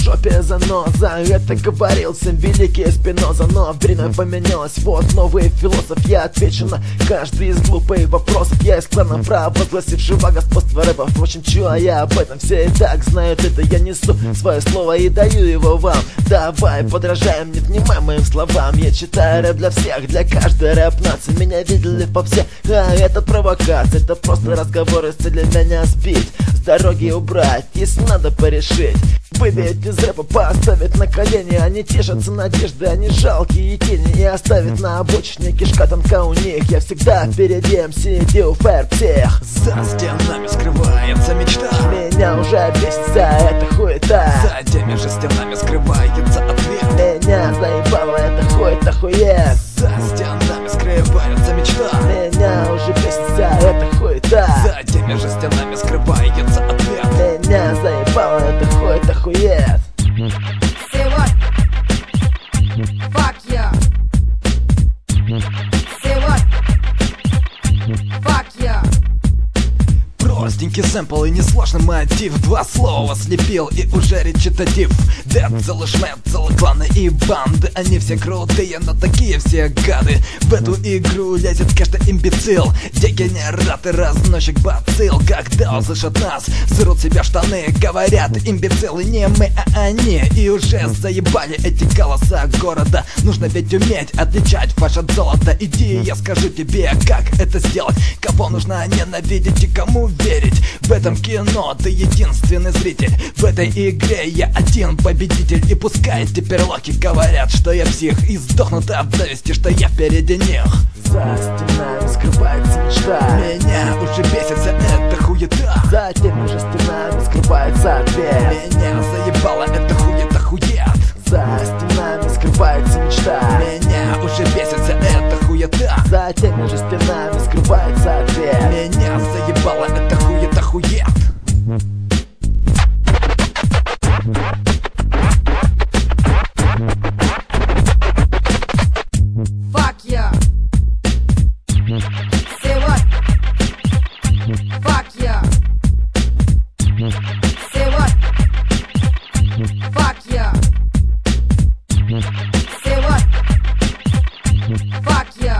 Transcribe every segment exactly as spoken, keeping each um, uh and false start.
жопе заноза. Это говорил всем великий Спиноза. Но время поменялось, вот новый философ. Я отвечу на каждый из глупых вопросов. Я из клана провозгласившего господство рэпа. Впрочем, чё я об этом, все и так знают это. Я несу свое слово и даю его вам. Давай подражаем, не внимай моим словам. Я читаю рэп для всех, для каждой рэп-нации. Меня видели по все, а это провокация. Это просто разговоры с целью меня сбить, с дороги убрать, если надо порешить. Выбить из рэпа, поставить на колени. Они тешатся надежды, они жалкие тени. И оставить на обочине, кишка тонка у них. Я всегда впереди эм си, Дюфер всех. За стенами скрывается мечта. Меня уже бесит вся эта хуета. За теми же стенами скрывается ответ. Меня заебала эта хуета хует. За стенами скрывается мечта. Меня уже бесит вся эта хуета. За теми же стенами скрывается ответ. Меня заебала эта хуета хует. Say what? Fuck yeah. Say what? Fuck yeah. Простенький сэмпл и несложный мотив. Два слова слепил и уже речитатив. Дэд, целый шмет, целый кланы и банды. Они все крутые, но такие все гады. В эту игру лезет каждый имбецил. Дегенерат и разносчик бацилл. Когда услышат нас, срут себя штаны. Говорят, имбецилы не мы, а они. И уже заебали эти голоса города. Нужно ведь уметь отличать фальшь от золота. Иди, я скажу тебе, как это сделать. Кого нужно ненавидеть и кому верить. В этом кино ты единственный зритель. В этой игре я один победитель. И пускай теперь локи говорят, что я псих, и сдохнут от зависти, что я впереди них. За стенами скрывается мечта. Меня уже бесит вся эта хуета. За теми же стенами скрывается ответ. Меня заебала эта хуета хует. За стенами скрывается мечта. Меня уже бесит вся эта хуета. За теми же стенами скрывается ответ. Меня заебала эта хуета хует. Fuck yeah. Say what? Fuck yeah. Say what? Fuck yeah. Say what? Fuck yeah.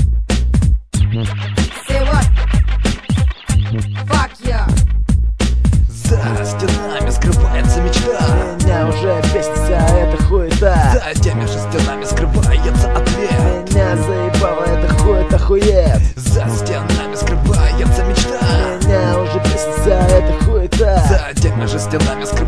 Say what? Fuck yeah. За стенами скрывается мечта. Меня уже бесит вся эта хуета. За теми же стенами скрывается ответ. Меня заебала эта хуета хует. За стенами скрывается мечта. Меня уже бесит вся эта хуета. За теми же стенами скрывается